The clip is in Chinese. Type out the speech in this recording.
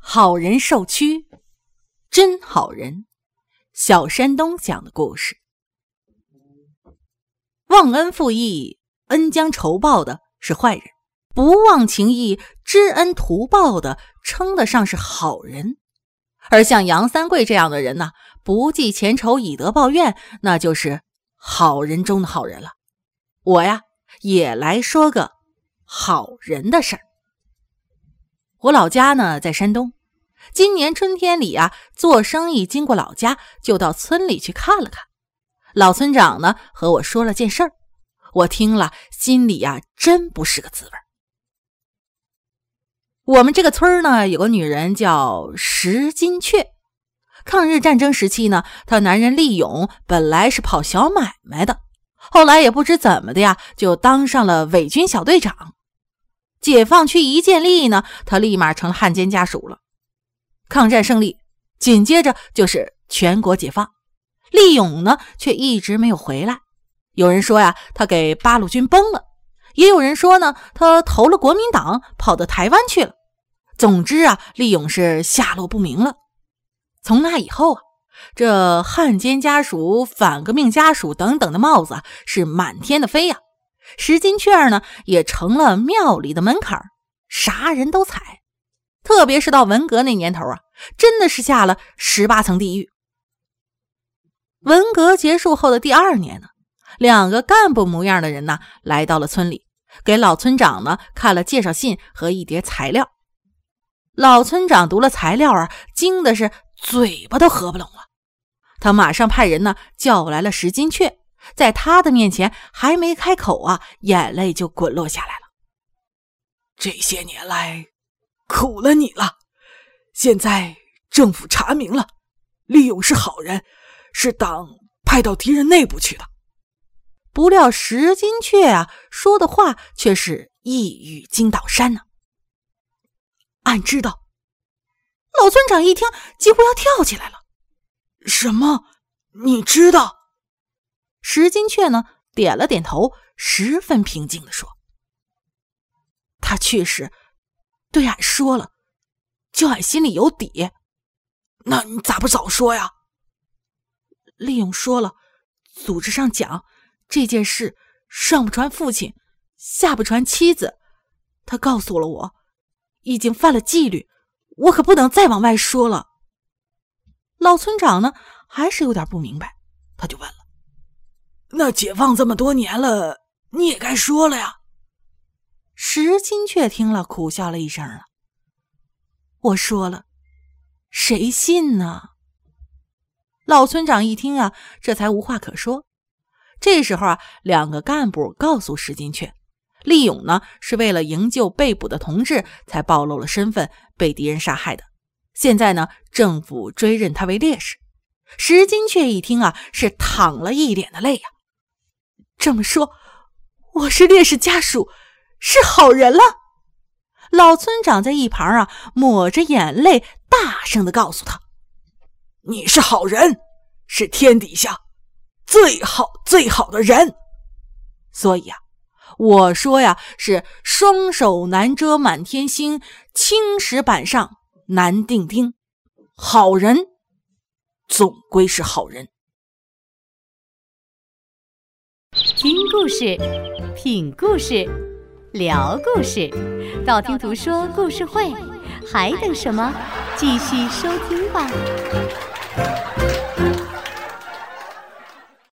好人受屈，真好人。小山东讲的故事。忘恩负义，恩将仇报的是坏人，不忘情义，知恩图报的称得上是好人。而像杨三桂这样的人呢，不计前仇，以德报怨，那就是好人中的好人了。我呀，也来说个好人的事儿。我老家呢在山东，今年春天里啊，做生意经过老家，就到村里去看了看。老村长呢和我说了件事儿，我听了心里啊真不是个滋味。我们这个村呢有个女人叫石金雀，抗日战争时期呢，她男人利勇本来是跑小买卖的，后来也不知怎么的呀，就当上了伪军小队长。解放区一建立呢，他立马成了汉奸家属了。抗战胜利，紧接着就是全国解放。利勇呢，却一直没有回来。有人说呀，他给八路军崩了；也有人说呢，他投了国民党，跑到台湾去了。总之啊，利勇是下落不明了。从那以后啊，这汉奸家属、反革命家属等等的帽子是满天的飞呀。石金雀呢，也成了庙里的门槛，啥人都踩。特别是到文革那年头啊，真的是下了18层地狱。文革结束后的第2年呢，两个干部模样的人呢，来到了村里，给老村长呢看了介绍信和一叠材料。老村长读了材料啊，惊的是嘴巴都合不拢了。他马上派人呢叫来了石金雀，在他的面前还没开口啊，眼泪就滚落下来了。 这些年来苦了你了，现在政府查明了，利勇是好人，是党派到敌人内部去的。 不料石金雀啊说的话却是一语惊倒山呢。俺知道。老村长一听几乎要跳起来了。 什么？你知道？ 石金雀呢点了点头，十分平静地说，他确实对俺说了，就俺心里有底。 那你咋不早说呀？ 利勇说了，组织上讲这件事上不传父亲，下不传妻子。他告诉了我，已经犯了纪律，我可不能再往外说了。老村长呢还是有点不明白，他就问了， 那解放这么多年了，你也该说了呀。 石金雀听了苦笑了一声了，我说了，谁信呢？老村长一听啊，这才无话可说。这时候啊，两个干部告诉石金雀，利勇呢是为了营救被捕的同志才暴露了身份，被敌人杀害的。现在呢，政府追认他为烈士。石金雀一听啊，是淌了一脸的泪呀。这么说，我是烈士家属，是好人了。老村长在一旁啊，抹着眼泪，大声地告诉他， 你是好人，是天底下最好最好的人。 所以啊，我说呀，是双手难遮满天星，青石板上难钉钉。好人总归是好人。 听故事，品故事，聊故事，道听途说故事会，还等什么？继续收听吧。